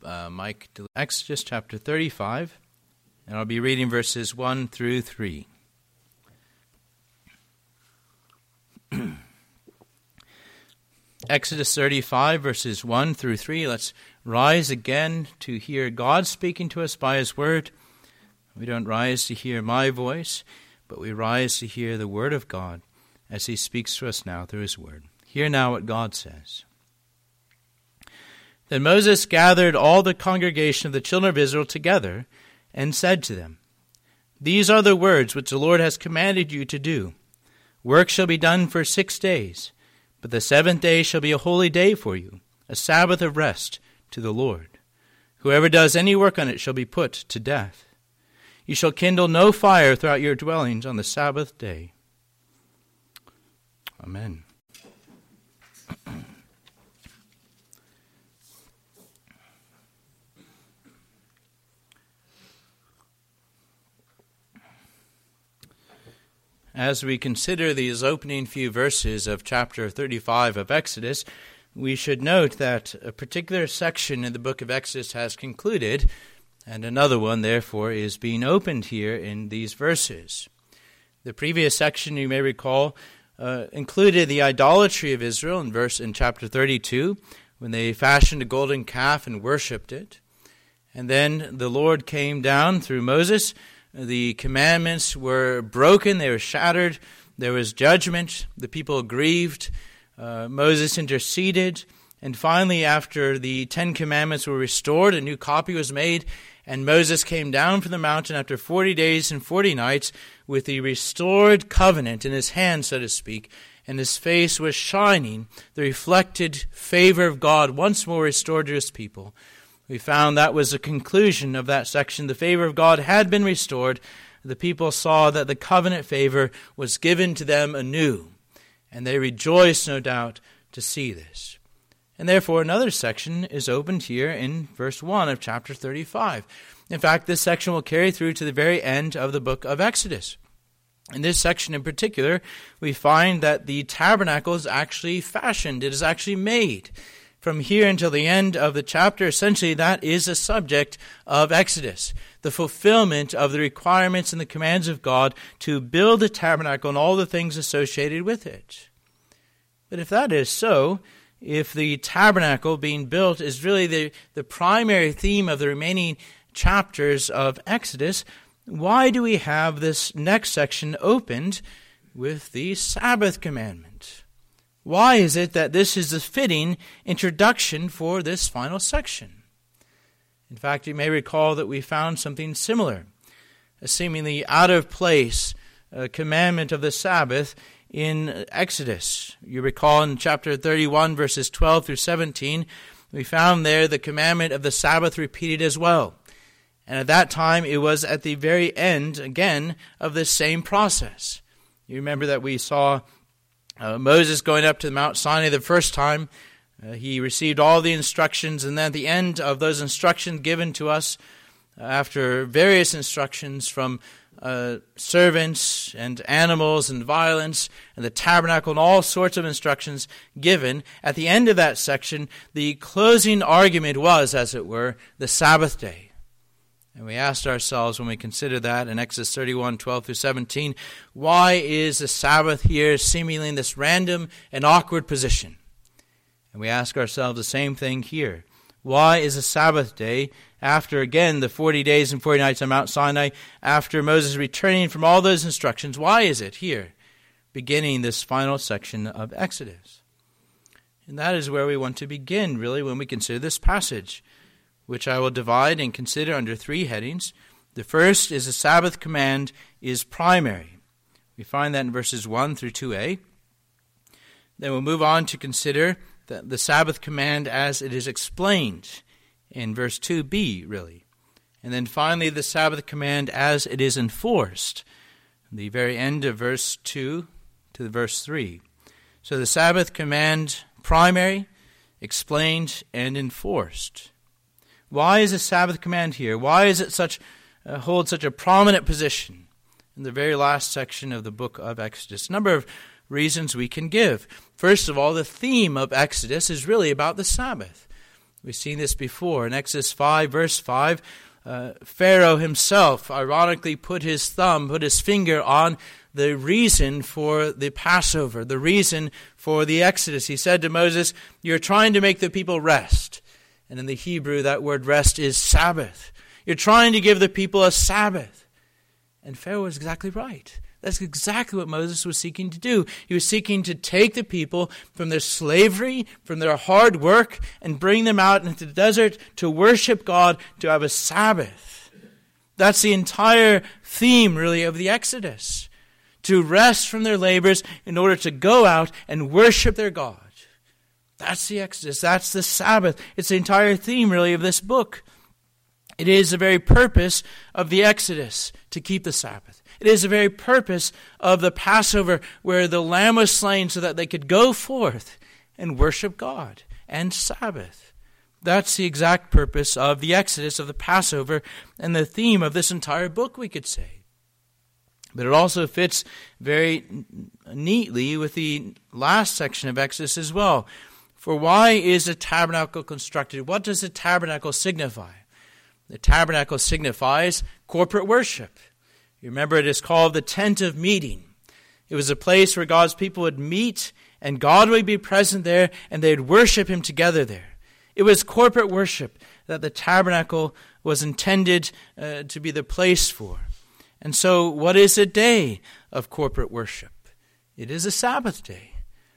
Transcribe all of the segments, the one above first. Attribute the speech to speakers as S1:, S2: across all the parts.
S1: Mike to Exodus chapter 35, and I'll be reading verses 1 through 3. Exodus 35, verses 1 through 3. Let's rise again to hear God speaking to us by His Word. We don't rise to hear my voice, but we rise to hear the Word of God as He speaks to us now through His Word. Hear now what God says. Then Moses gathered all the congregation of the children of Israel together and said to them, "These are the words which the Lord has commanded you to do. Work shall be done for 6 days, but the seventh day shall be a holy day for you, a Sabbath of rest to the Lord. Whoever does any work on it shall be put to death. You shall kindle no fire throughout your dwellings on the Sabbath day." Amen. As we consider these opening few verses of chapter 35 of Exodus, we should note that a particular section in the book of Exodus has concluded, and another one, therefore, is being opened here in these verses. The previous section, you may recall, included the idolatry of Israel in chapter 32, when they fashioned a golden calf and worshipped it. And then the Lord came down through Moses. The commandments were broken, they were shattered, there was judgment, the people grieved, Moses interceded, and finally after the 10 Commandments were restored, a new copy was made, and Moses came down from the mountain after 40 days and 40 nights with the restored covenant in his hand, so to speak, and his face was shining, the reflected favor of God once more restored to His people. We found that was the conclusion of that section. The favor of God had been restored. The people saw that the covenant favor was given to them anew, and they rejoiced, no doubt, to see this. And therefore, another section is opened here in verse 1 of chapter 35. In fact, this section will carry through to the very end of the book of Exodus. In this section in particular, we find that the tabernacle is actually fashioned. It is actually made. From here until the end of the chapter, essentially that is the subject of Exodus, the fulfillment of the requirements and the commands of God to build the tabernacle and all the things associated with it. But if that is so, if the tabernacle being built is really the primary theme of the remaining chapters of Exodus, why do we have this next section opened with the Sabbath commandment? Why is it that this is the fitting introduction for this final section? In fact, you may recall that we found something similar, a seemingly out-of-place commandment of the Sabbath in Exodus. You recall in chapter 31, verses 12 through 17, we found there the commandment of the Sabbath repeated as well. And at that time, it was at the very end, again, of this same process. You remember that we saw Moses going up to Mount Sinai the first time. He received all the instructions, and then at the end of those instructions given to us, after various instructions from servants and animals and violence and the tabernacle and all sorts of instructions given, at the end of that section, the closing argument was, as it were, the Sabbath day. And we asked ourselves when we considered that in Exodus 31, 12 through 17, why is the Sabbath here seemingly in this random and awkward position? And we ask ourselves the same thing here. Why is the Sabbath day, after again the 40 days and 40 nights on Mount Sinai, after Moses returning from all those instructions, why is it here, beginning this final section of Exodus? And that is where we want to begin, really, when we consider this passage, which I will divide and consider under 3 headings. The first is the Sabbath command is primary. We find that in verses 1 through 2a. Then we'll move on to consider the Sabbath command as it is explained in verse 2b, really. And then finally, the Sabbath command as it is enforced, the very end of verse 2 to verse 3. So the Sabbath command primary, explained, and enforced. Why is the Sabbath command here? Why is it hold such a prominent position in the very last section of the book of Exodus? A number of reasons we can give. First of all, the theme of Exodus is really about the Sabbath. We've seen this before. In Exodus 5, verse 5, Pharaoh himself ironically put his finger on the reason for the Passover, the reason for the Exodus. He said to Moses, "You're trying to make the people rest." And in the Hebrew, that word rest is Sabbath. You're trying to give the people a Sabbath. And Pharaoh was exactly right. That's exactly what Moses was seeking to do. He was seeking to take the people from their slavery, from their hard work, and bring them out into the desert to worship God, to have a Sabbath. That's the entire theme, really, of the Exodus. To rest from their labors in order to go out and worship their God. That's the Exodus. That's the Sabbath. It's the entire theme, really, of this book. It is the very purpose of the Exodus to keep the Sabbath. It is the very purpose of the Passover, where the lamb was slain so that they could go forth and worship God and Sabbath. That's the exact purpose of the Exodus, of the Passover, and the theme of this entire book, we could say. But it also fits very neatly with the last section of Exodus as well. For why is the tabernacle constructed? What does the tabernacle signify? The tabernacle signifies corporate worship. You remember, it is called the tent of meeting. It was a place where God's people would meet, and God would be present there, and they would worship Him together there. It was corporate worship that the tabernacle was intended to be the place for. And so, what is a day of corporate worship? It is a Sabbath day.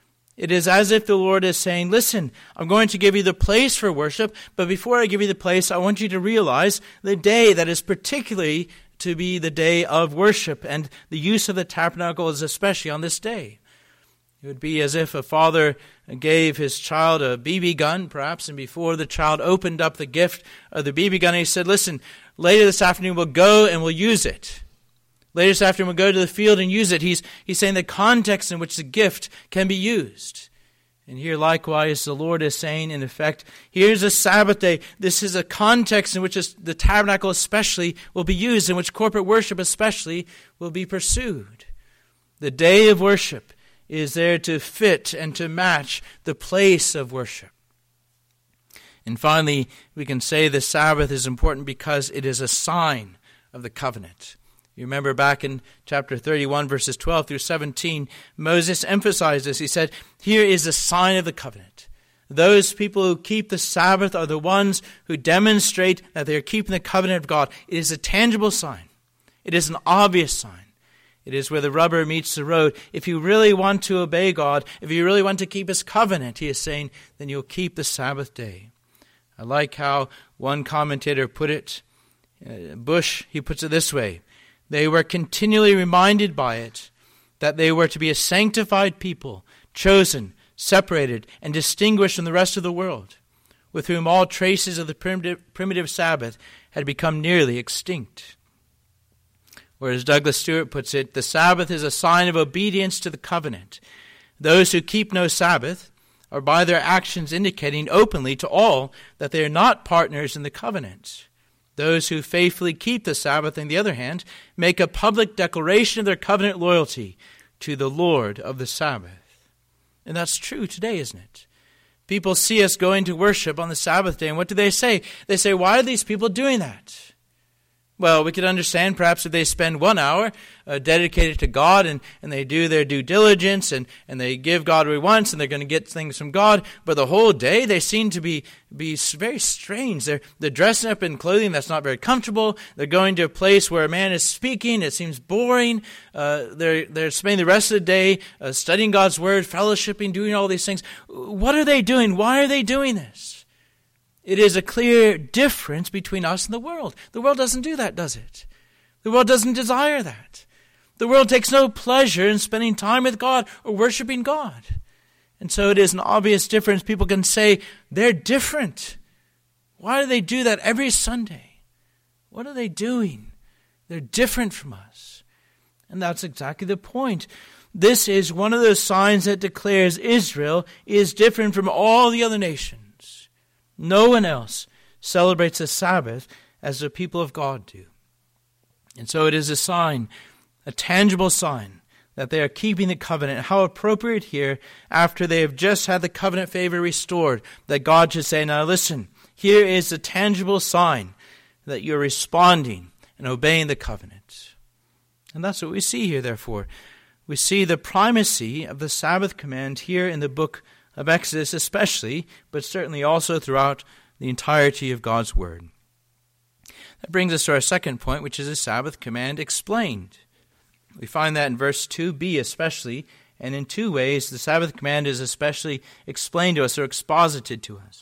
S1: It is as if the Lord is saying, listen, I'm going to give you the place for worship, but before I give you the place, I want you to realize the day that is particularly to be the day of worship, and the use of the tabernacle is especially on this day. It would be as if a father gave his child a BB gun, perhaps, and before the child opened up the gift of the BB gun, he said, listen, later this afternoon we'll go and we'll use it. Later this afternoon we'll go to the field and use it. He's saying the context in which the gift can be used. And here likewise the Lord is saying, in effect, here's a Sabbath day. This is a context in which the tabernacle especially will be used, in which corporate worship especially will be pursued. The day of worship is there to fit and to match the place of worship. And finally, we can say the Sabbath is important because it is a sign of the covenant. You remember back in chapter 31, verses 12 through 17, Moses emphasized this. He said, here is a sign of the covenant. Those people who keep the Sabbath are the ones who demonstrate that they are keeping the covenant of God. It is a tangible sign. It is an obvious sign. It is where the rubber meets the road. If you really want to obey God, if you really want to keep His covenant, He is saying, then you'll keep the Sabbath day. I like how one commentator put it. Bush, he puts it this way. They were continually reminded by it that they were to be a sanctified people, chosen, separated, and distinguished from the rest of the world, with whom all traces of the primitive Sabbath had become nearly extinct. Or as Douglas Stewart puts it, the Sabbath is a sign of obedience to the covenant. Those who keep no Sabbath are by their actions indicating openly to all that they are not partners in the covenant. Those who faithfully keep the Sabbath, on the other hand, make a public declaration of their covenant loyalty to the Lord of the Sabbath. And that's true today, isn't it? People see us going to worship on the Sabbath day, and what do they say? They say, why are these people doing that? Well, we could understand perhaps if they spend 1 hour dedicated to God and they do their due diligence and they give God what He wants and they're going to get things from God. But the whole day they seem to be very strange. They're dressing up in clothing that's not very comfortable. They're going to a place where a man is speaking. It seems boring. They're spending the rest of the day studying God's Word, fellowshipping, doing all these things. What are they doing? Why are they doing this? It is a clear difference between us and the world. The world doesn't do that, does it? The world doesn't desire that. The world takes no pleasure in spending time with God or worshiping God. And so it is an obvious difference. People can say, they're different. Why do they do that every Sunday? What are they doing? They're different from us. And that's exactly the point. This is one of those signs that declares Israel is different from all the other nations. No one else celebrates the Sabbath as the people of God do. And so it is a sign, a tangible sign, that they are keeping the covenant. How appropriate here, after they have just had the covenant favor restored, that God should say, now listen, Here is a tangible sign that you're responding and obeying the covenant. And that's what we see here, therefore. We see the primacy of the Sabbath command here in the book of Exodus especially, but certainly also throughout the entirety of God's Word. That brings us to our second point, which is the Sabbath command explained. We find that in verse 2b especially, and in two ways the Sabbath command is especially explained to us or exposited to us.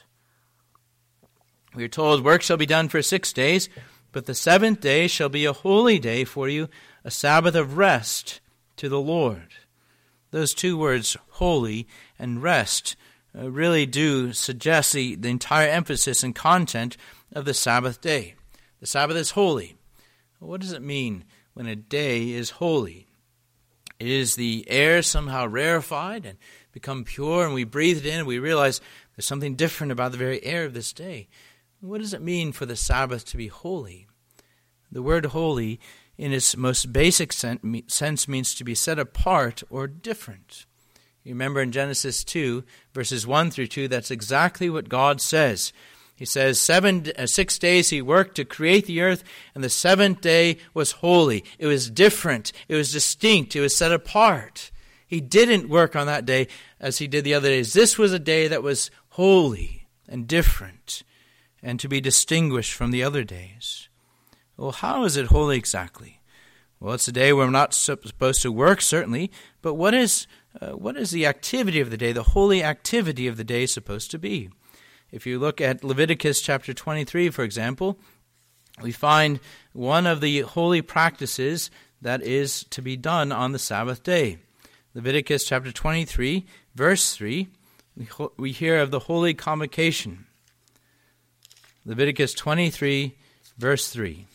S1: We are told, work shall be done for 6 days, but the seventh day shall be a holy day for you, a Sabbath of rest to the Lord. Those two words, holy and rest, really do suggest the entire emphasis and content of the Sabbath day. The Sabbath is holy. What does it mean when a day is holy? Is the air somehow rarefied and become pure, and we breathe it in and we realize there's something different about the very air of this day? What does it mean for the Sabbath to be holy? The word holy, in its most basic sense, means to be set apart or different. You remember in Genesis 2, verses 1 through 2, that's exactly what God says. He says, 6 days he worked to create the earth, and the seventh day was holy. It was different. It was distinct. It was set apart. He didn't work on that day as he did the other days. This was a day that was holy and different and to be distinguished from the other days. Well, how is it holy exactly? Well, it's a day where we're not supposed to work, certainly, but what is the activity of the day, the holy activity of the day supposed to be? If you look at Leviticus chapter 23, for example, we find one of the holy practices that is to be done on the Sabbath day. Leviticus chapter 23, verse 3, we hear of the holy convocation. Leviticus 23, verse 3.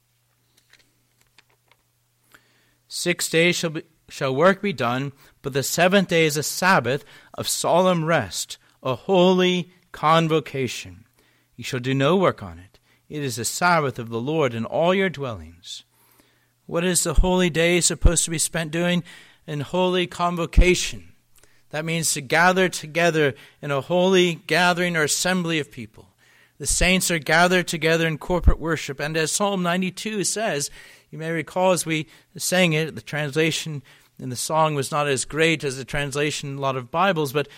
S1: 6 days shall work be done, but the seventh day is a Sabbath of solemn rest, a holy convocation. You shall do no work on it. It is the Sabbath of the Lord in all your dwellings. What is the holy day supposed to be spent doing? In holy convocation. That means to gather together in a holy gathering or assembly of people. The saints are gathered together in corporate worship. And as Psalm 92 says, you may recall as we sang it, the translation in the song was not as great as the translation in a lot of Bibles, but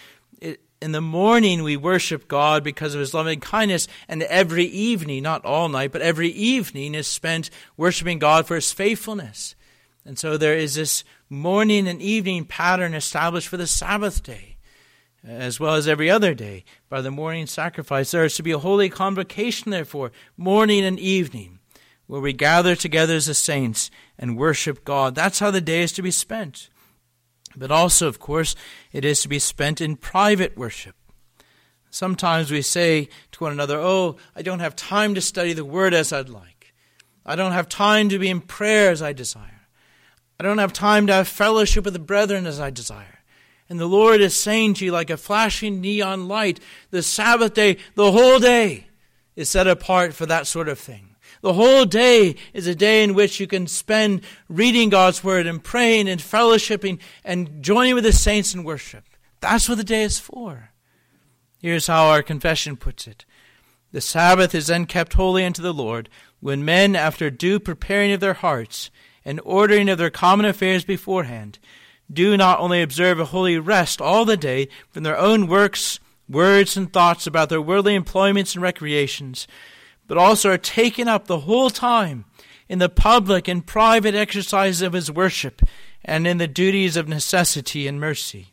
S1: in the morning we worship God because of his loving kindness, and every evening, not all night, but every evening is spent worshiping God for his faithfulness. And so there is this morning and evening pattern established for the Sabbath day, as well as every other day by the morning sacrifice. There is to be a holy convocation, therefore, morning and evening, where we gather together as the saints and worship God. That's how the day is to be spent. But also, of course, it is to be spent in private worship. Sometimes we say to one another, oh, I don't have time to study the Word as I'd like. I don't have time to be in prayer as I desire. I don't have time to have fellowship with the brethren as I desire. And the Lord is saying to you like a flashing neon light, the Sabbath day, the whole day is set apart for that sort of thing. The whole day is a day in which you can spend reading God's Word and praying and fellowshipping and joining with the saints in worship. That's what the day is for. Here's how our confession puts it. The Sabbath is then kept holy unto the Lord, when men, after due preparing of their hearts and ordering of their common affairs beforehand, do not only observe a holy rest all the day from their own works, words, and thoughts about their worldly employments and recreations, but also are taken up the whole time in the public and private exercise of his worship and in the duties of necessity and mercy.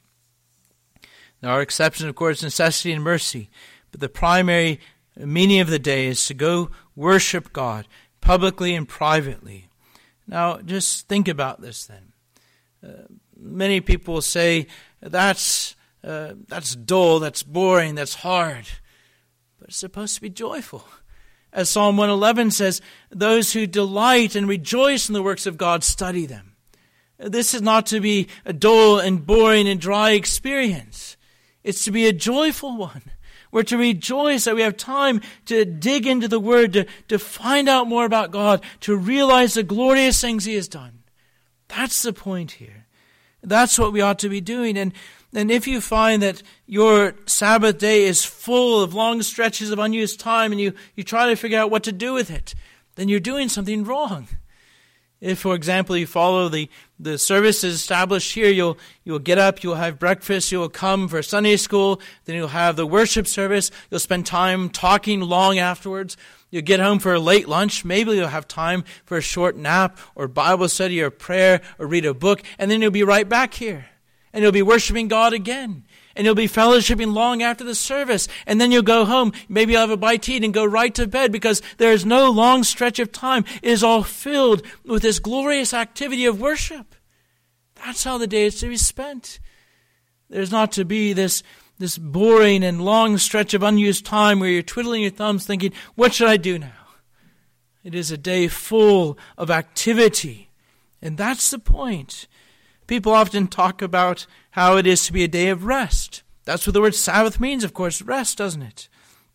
S1: There are exceptions, of course, necessity and mercy, but the primary meaning of the day is to go worship God publicly and privately. Now, just think about this then. Many people say, that's dull, that's boring, that's hard. But it's supposed to be joyful. As Psalm 111 says, those who delight and rejoice in the works of God study them. This is not to be a dull and boring and dry experience. It's to be a joyful one. We're to rejoice that we have time to dig into the Word, to find out more about God, to realize the glorious things he has done. That's the point here. That's what we ought to be doing. And And if you find that your Sabbath day is full of long stretches of unused time and you try to figure out what to do with it, then you're doing something wrong. If, for example, you follow the services established here, you'll get up, you'll have breakfast, you'll come for Sunday school, then you'll have the worship service, you'll spend time talking long afterwards, you'll get home for a late lunch, maybe you'll have time for a short nap or Bible study or prayer or read a book, and then you'll be right back here. And you'll be worshiping God again. And you'll be fellowshipping long after the service. And then you'll go home. Maybe you'll have a bite to eat and go right to bed because there is no long stretch of time. It is all filled with this glorious activity of worship. That's how the day is to be spent. There's not to be this boring and long stretch of unused time where you're twiddling your thumbs thinking, what should I do now? It is a day full of activity. And that's the point. People often talk about how it is to be a day of rest. That's what the word Sabbath means, of course, rest, doesn't it?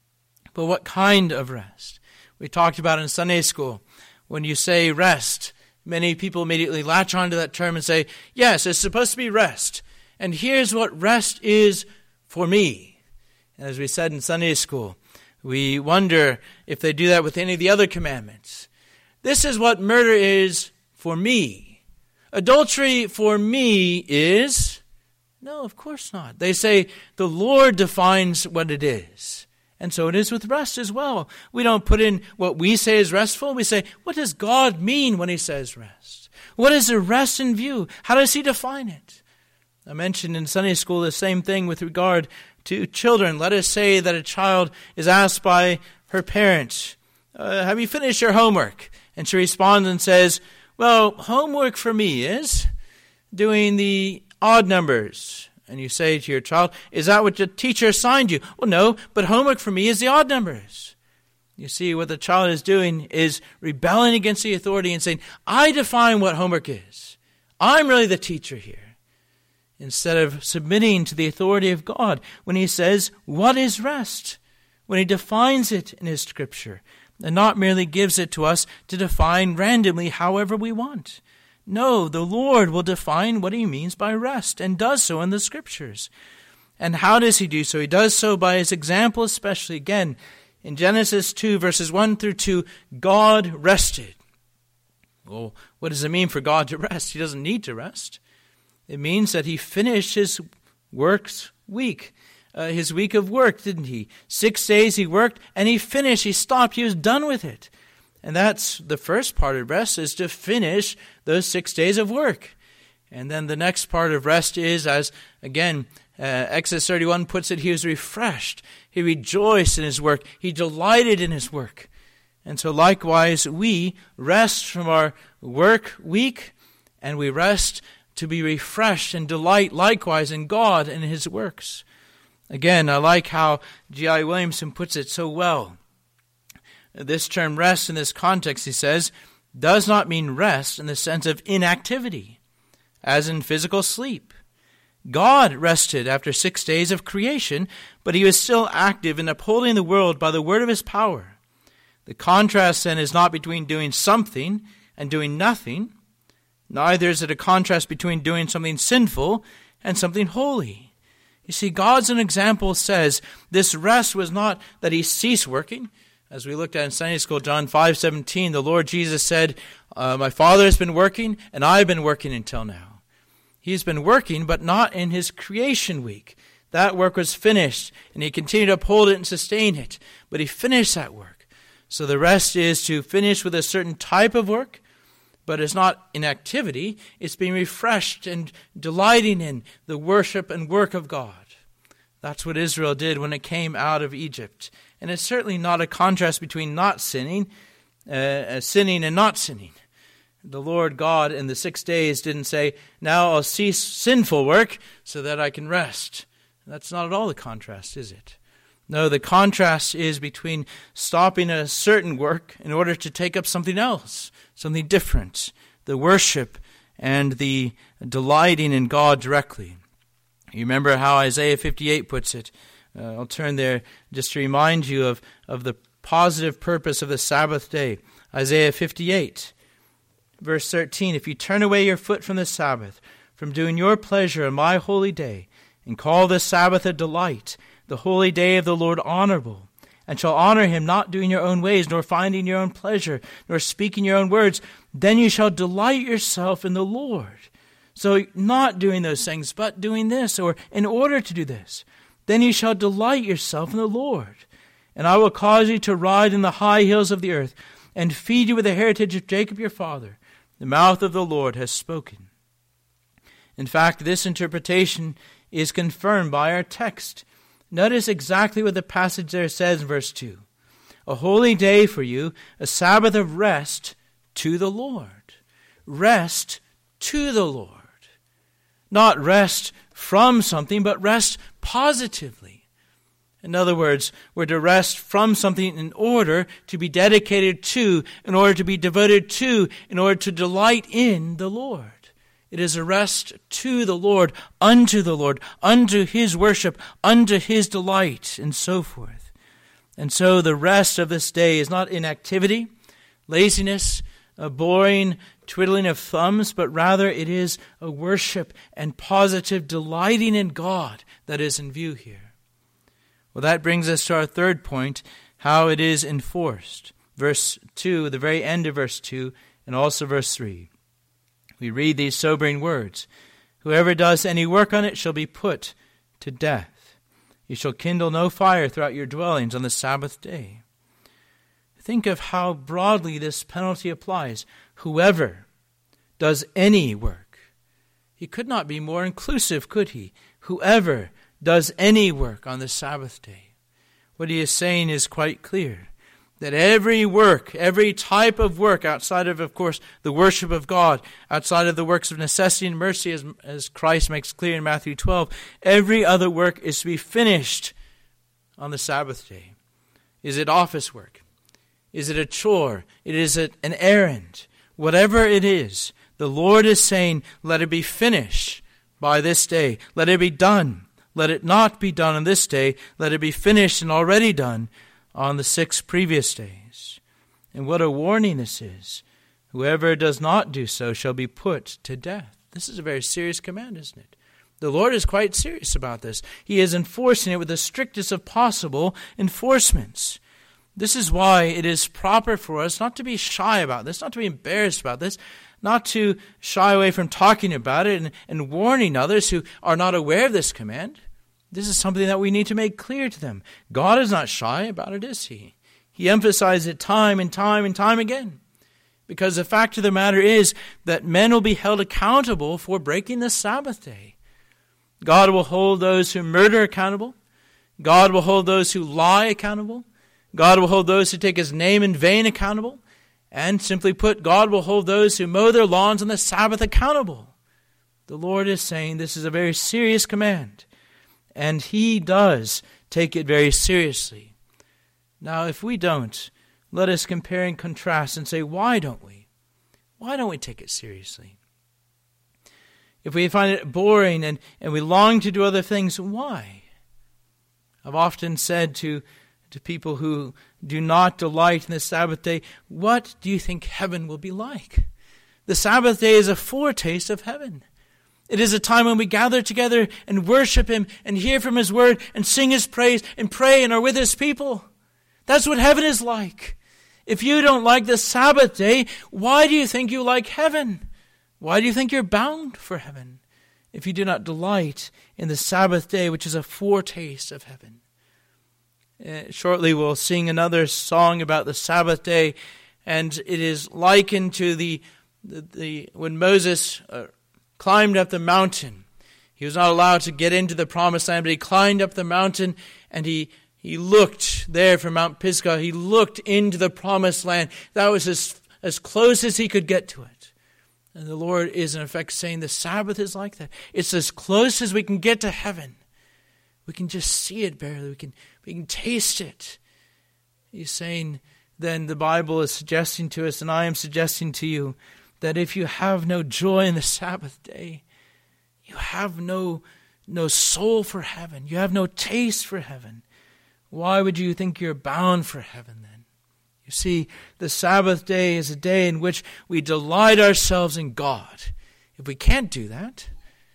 S1: But what kind of rest? We talked about in Sunday school. When you say rest, many people immediately latch onto that term and say, yes, it's supposed to be rest. And here's what rest is for me. And as we said in Sunday school, we wonder if they do that with any of the other commandments. This is what murder is for me. Adultery for me is... No, of course not. They say the Lord defines what it is. And so it is with rest as well. We don't put in what we say is restful. We say, what does God mean when he says rest? What is the rest in view? How does he define it? I mentioned in Sunday school the same thing with regard to children. Let us say that a child is asked by her parents, have you finished your homework? And she responds and says, well, homework for me is doing the odd numbers. And you say to your child, is that what your teacher assigned you? Well, no, but homework for me is the odd numbers. You see, what the child is doing is rebelling against the authority and saying, I define what homework is. I'm really the teacher here. Instead of submitting to the authority of God when he says, what is rest? When he defines it in his scripture. And not merely gives it to us to define randomly however we want. No, the Lord will define what he means by rest and does so in the scriptures. And how does he do so? He does so by his example, especially again in Genesis 2 verses 1 through 2, God rested. Well, what does it mean for God to rest? He doesn't need to rest. It means that he finished his works week. His week of work, didn't he? 6 days he worked and he finished. He stopped. He was done with it. And that's the first part of rest, is to finish those 6 days of work. And then the next part of rest is, as again, Exodus 31 puts it, he was refreshed. He rejoiced in his work. He delighted in his work. And so likewise, we rest from our work week, and we rest to be refreshed and delight likewise in God and his works. Again, I like how G.I. Williamson puts it so well. This term rest in this context, he says, does not mean rest in the sense of inactivity, as in physical sleep. God rested after 6 days of creation, but he was still active in upholding the world by the word of his power. The contrast then is not between doing something and doing nothing. Neither is it a contrast between doing something sinful and something holy. You see, God's an example says this rest was not that he ceased working. As we looked at in Sunday school, John 5:17, the Lord Jesus said, my Father has been working, and I've been working until now. He's been working, but not in his creation week. That work was finished, and he continued to uphold it and sustain it. But he finished that work. So the rest is to finish with a certain type of work, but it's not inactivity. It's being refreshed and delighting in the worship and work of God. That's what Israel did when it came out of Egypt. And it's certainly not a contrast between not sinning, sinning and not sinning. The Lord God in the 6 days didn't say, now I'll cease sinful work so that I can rest. That's not at all the contrast, is it? No, the contrast is between stopping a certain work in order to take up something else, something different, the worship and the delighting in God directly. You remember how Isaiah 58 puts it. I'll turn there just to remind you of the positive purpose of the Sabbath day. Isaiah 58, verse 13, if you turn away your foot from the Sabbath, from doing your pleasure on my holy day, and call the Sabbath a delight, the holy day of the Lord honorable, and shall honor him, not doing your own ways, nor finding your own pleasure, nor speaking your own words, then you shall delight yourself in the Lord. So not doing those things, but doing this, or in order to do this, then you shall delight yourself in the Lord. And I will cause you to ride in the high hills of the earth, and feed you with the heritage of Jacob your father. The mouth of the Lord has spoken. In fact, this interpretation is confirmed by our text. Notice exactly what the passage there says in verse 2. A holy day for you, a Sabbath of rest to the Lord. Rest to the Lord. Not rest from something, but rest positively. In other words, we're to rest from something in order to be dedicated to, in order to be devoted to, in order to delight in the Lord. It is a rest to the Lord, unto his worship, unto his delight, and so forth. And so the rest of this day is not inactivity, laziness, a boring twiddling of thumbs, but rather it is a worship and positive delighting in God that is in view here. Well, that brings us to our third point, how it is enforced. Verse 2, the very end of verse 2, and also verse 3. We read these sobering words. Whoever does any work on it shall be put to death. You shall kindle no fire throughout your dwellings on the Sabbath day. Think of how broadly this penalty applies. Whoever does any work. He could not be more inclusive, could he? Whoever does any work on the Sabbath day. What he is saying is quite clear. That every work, every type of work outside of course, the worship of God, outside of the works of necessity and mercy, as Christ makes clear in Matthew 12, every other work is to be finished on the Sabbath day. Is it office work? Is it a chore? Is it an errand? Whatever it is, the Lord is saying, let it be finished by this day. Let it be done. Let it not be done on this day. Let it be finished and already done on the 6 previous days. And what a warning this is. Whoever does not do so shall be put to death. This is a very serious command, isn't it? The Lord is quite serious about this. He is enforcing it with the strictest of possible enforcements. This is why it is proper for us not to be shy about this, not to be embarrassed about this, not to shy away from talking about it and warning others who are not aware of this command. This is something that we need to make clear to them. God is not shy about it, is he? He emphasizes it time and time and time again. Because the fact of the matter is that men will be held accountable for breaking the Sabbath day. God will hold those who murder accountable. God will hold those who lie accountable. God will hold those who take his name in vain accountable. And simply put, God will hold those who mow their lawns on the Sabbath accountable. The Lord is saying this is a very serious command. And he does take it very seriously. Now, if we don't, let us compare and contrast and say, why don't we? Why don't we take it seriously? If we find it boring and we long to do other things, why? I've often said to people who do not delight in the Sabbath day, what do you think heaven will be like? The Sabbath day is a foretaste of heaven. It is a time when we gather together and worship him and hear from his word and sing his praise and pray and are with his people. That's what heaven is like. If you don't like the Sabbath day, why do you think you like heaven? Why do you think you're bound for heaven if you do not delight in the Sabbath day, which is a foretaste of heaven? Shortly we'll sing another song about the Sabbath day, and it is likened to the when Moses climbed up the mountain. He was not allowed to get into the promised land, but he climbed up the mountain and he looked there from Mount Pisgah. He looked into the promised land. That was as close as he could get to it. And the Lord is in effect saying the Sabbath is like that. It's as close as we can get to heaven. We can just see it barely. We can taste it. He's saying, then the Bible is suggesting to us, and I am suggesting to you, that if you have no joy in the Sabbath day, you have no soul for heaven. You have no taste for heaven. Why would you think you're bound for heaven then? You see, the Sabbath day is a day in which we delight ourselves in God. If we can't do that,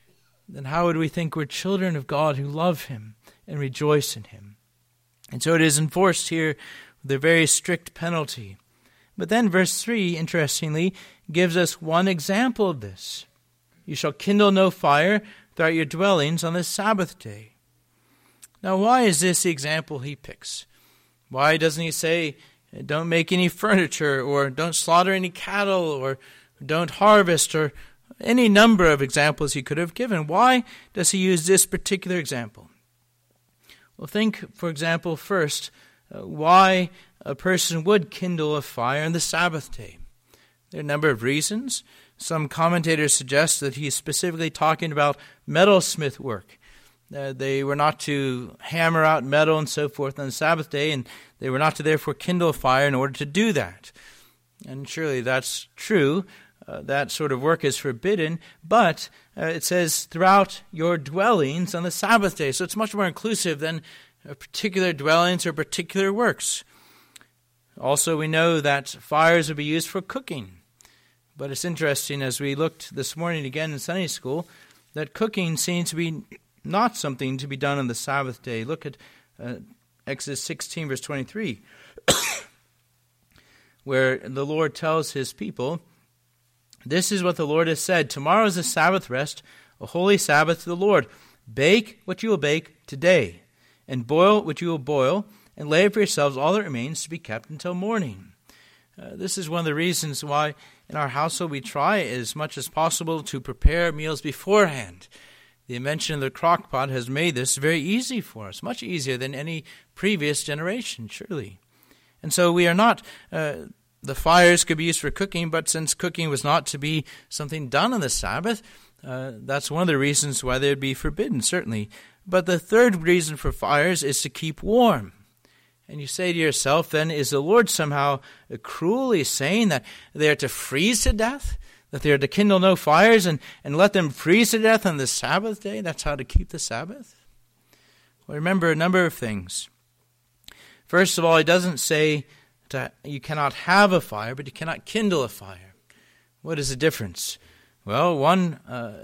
S1: then how would we think we're children of God who love him and rejoice in him? And so it is enforced here with a very strict penalty. But then verse 3, interestingly, gives us one example of this. You shall kindle no fire throughout your dwellings on the Sabbath day. Now, why is this the example he picks? Why doesn't he say, don't make any furniture, or don't slaughter any cattle, or don't harvest, or any number of examples he could have given? Why does he use this particular example? Well, think, for example, first, why a person would kindle a fire on the Sabbath day. There are a number of reasons. Some commentators suggest that he's specifically talking about metalsmith work. They were not to hammer out metal and so forth on the Sabbath day, and they were not to therefore kindle a fire in order to do that. And surely that's true. That sort of work is forbidden, but it says throughout your dwellings on the Sabbath day. So it's much more inclusive than particular dwellings or particular works. Also, we know that fires would be used for cooking. But it's interesting, as we looked this morning again in Sunday school, that cooking seems to be not something to be done on the Sabbath day. Look at Exodus 16, verse 23, where the Lord tells his people, this is what the Lord has said, tomorrow is a Sabbath rest, a holy Sabbath to the Lord. Bake what you will bake today, and boil what you will boil, and lay for yourselves all that remains to be kept until morning. This is one of the reasons why in our household we try as much as possible to prepare meals beforehand. The invention of the crock pot has made this very easy for us, much easier than any previous generation, surely. And so we are not, the fires could be used for cooking, but since cooking was not to be something done on the Sabbath, that's one of the reasons why they would be forbidden, certainly. But the third reason for fires is to keep warm. And you say to yourself, then, is the Lord somehow cruelly saying that they are to freeze to death? That they are to kindle no fires and let them freeze to death on the Sabbath day? That's how to keep the Sabbath? Well, remember a number of things. First of all, he doesn't say that you cannot have a fire, but you cannot kindle a fire. What is the difference? Well, one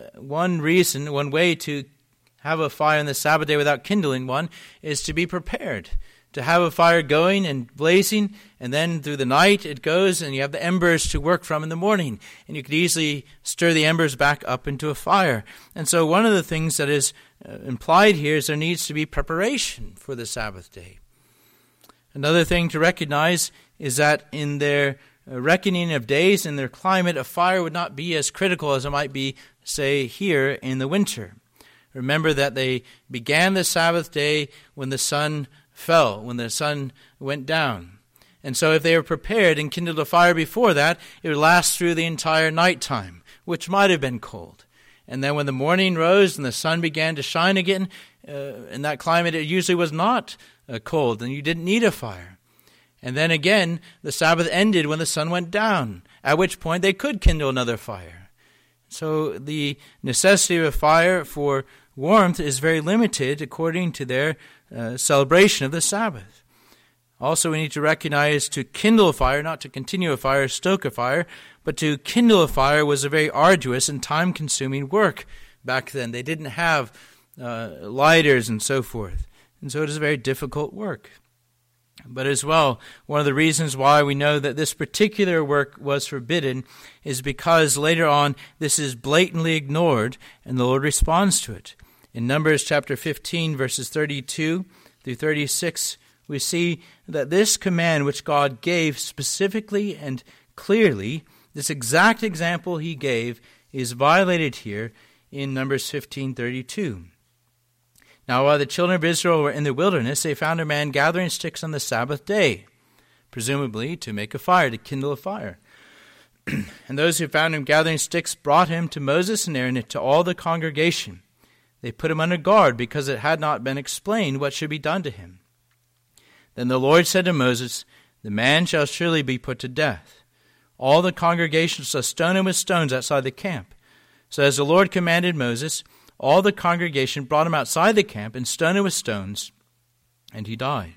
S1: way to have a fire on the Sabbath day without kindling one is to be prepared. To have a fire going and blazing, and then through the night it goes and you have the embers to work from in the morning. And you could easily stir the embers back up into a fire. And so one of the things that is implied here is there needs to be preparation for the Sabbath day. Another thing to recognize is that in their reckoning of days, in their climate, a fire would not be as critical as it might be, say, here in the winter. Remember that they began the Sabbath day when the sun fell, when the sun went down. And so if they were prepared and kindled a fire before that, it would last through the entire nighttime, which might have been cold. And then when the morning rose and the sun began to shine again, in that climate it usually was not cold, and you didn't need a fire. And then again, the Sabbath ended when the sun went down, at which point they could kindle another fire. So the necessity of a fire for warmth is very limited according to their celebration of the Sabbath. Also, we need to recognize to kindle a fire, not to continue a fire, stoke a fire, but to kindle a fire was a very arduous and time-consuming work back then. They didn't have lighters and so forth, and so it is a very difficult work. But as well, one of the reasons why we know that this particular work was forbidden is because later on this is blatantly ignored, and the Lord responds to it. In Numbers chapter 15, verses 32 through 36, we see that this command which God gave specifically and clearly, this exact example he gave, is violated here in Numbers 15:32. Now while the children of Israel were in the wilderness, they found a man gathering sticks on the Sabbath day, presumably to make a fire, to kindle a fire. And those who found him gathering sticks brought him to Moses and Aaron and to all the congregation. They put him under guard because it had not been explained what should be done to him. Then the Lord said to Moses, the man shall surely be put to death. All the congregation shall stone him with stones outside the camp. So as the Lord commanded Moses, all the congregation brought him outside the camp and stoned him with stones, and he died.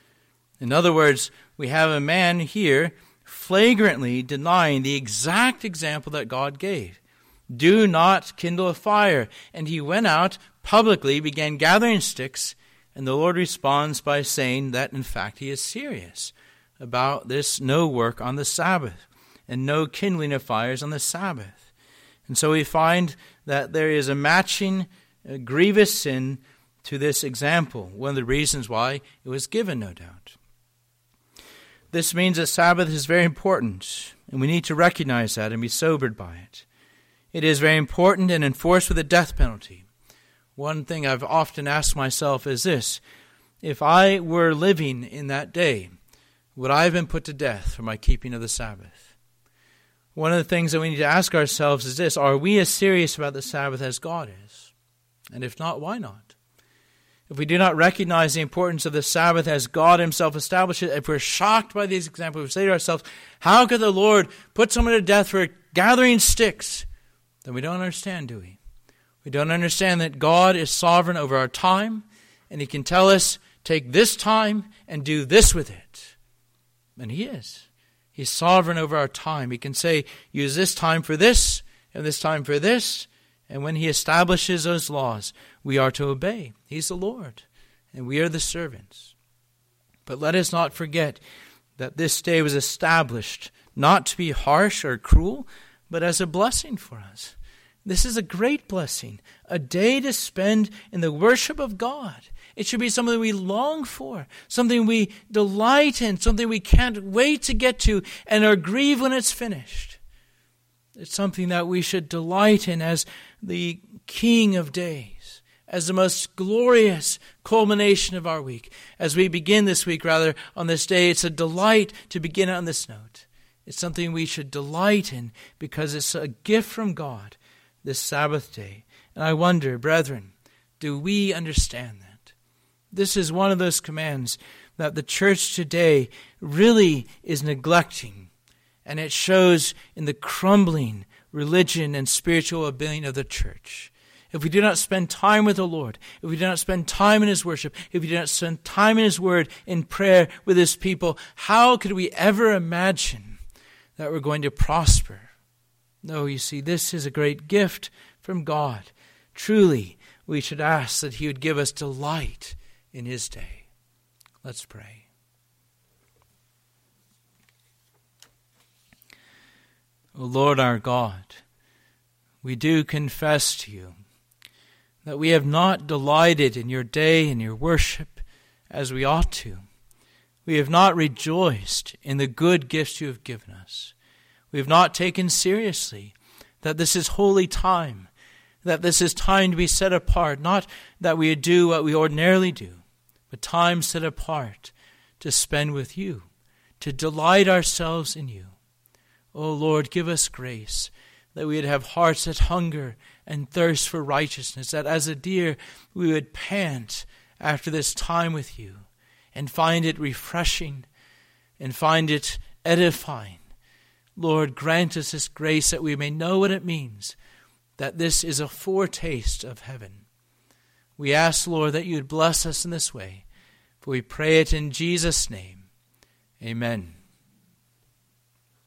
S1: In other words, we have a man here flagrantly denying the exact example that God gave. do not kindle a fire. And he went out publicly, began gathering sticks, and the Lord responds by saying that, in fact, he is serious about this no work on the Sabbath and no kindling of fires on the Sabbath. And so we find that there is a matching grievous sin to this example, one of the reasons why it was given, no doubt. This means that Sabbath is very important, and we need to recognize that and be sobered by it. It is very important and enforced with a death penalty. One thing I've often asked myself is this: if I were living in that day, would I have been put to death for my keeping of the Sabbath? One of the things that we need to ask ourselves is this: are we as serious about the Sabbath as God is? And if not, why not? If we do not recognize the importance of the Sabbath as God himself established it, if we're shocked by these examples, we say to ourselves, how could the Lord put someone to death for gathering sticks? Then we don't understand, do we? We don't understand that God is sovereign over our time, and he can tell us, take this time and do this with it. And he is. He's sovereign over our time. He can say, use this time for this, and this time for this. And when he establishes those laws, we are to obey. He's the Lord, and we are the servants. But let us not forget that this day was established not to be harsh or cruel, but as a blessing for us. This is a great blessing, a day to spend in the worship of God. It should be something we long for, something we delight in, something we can't wait to get to and are grieved when it's finished. It's something that we should delight in as the King of days, as the most glorious culmination of our week. As we begin this week, rather, on this day, it's a delight to begin on this note. It's something we should delight in because it's a gift from God, this Sabbath day. And I wonder, brethren, do we understand that? This is one of those commands that the church today really is neglecting. And it shows in the crumbling religion and spiritual well-being of the church. If we do not spend time with the Lord, if we do not spend time in his worship, if we do not spend time in his word, in prayer with his people, how could we ever imagine that we're going to prosper? No, you see, this is a great gift from God. Truly, we should ask that he would give us delight in his day. Let's pray. O Lord our God, we do confess to you that we have not delighted in your day and your worship as we ought to. We have not rejoiced in the good gifts you have given us. We have not taken seriously that this is holy time, that this is time to be set apart, not that we do what we ordinarily do, but time set apart to spend with you, to delight ourselves in you. O Lord, give us grace that we would have hearts that hunger and thirst for righteousness, that as a deer we would pant after this time with you and find it refreshing and find it edifying. Lord, grant us this grace that we may know what it means, that this is a foretaste of heaven. We ask, Lord, that you would bless us in this way, for we pray it in Jesus' name. Amen.